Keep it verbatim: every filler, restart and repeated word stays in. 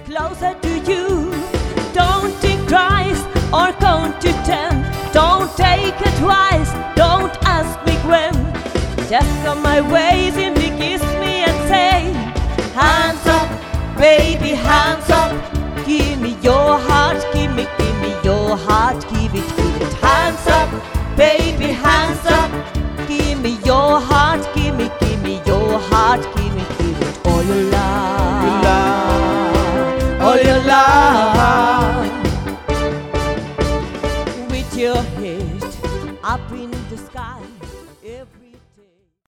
closer to you. Don't think twice or count to ten. Don't take it twice, don't ask me when. Just come my ways and be kiss me and say, hands up, baby, hands up. Give me your heart, give me, give me your heart, give it, give it. Hands up, baby, hands up. Give me your heart, give me, give me your heart, give me, give it all your love, Your love, all your love.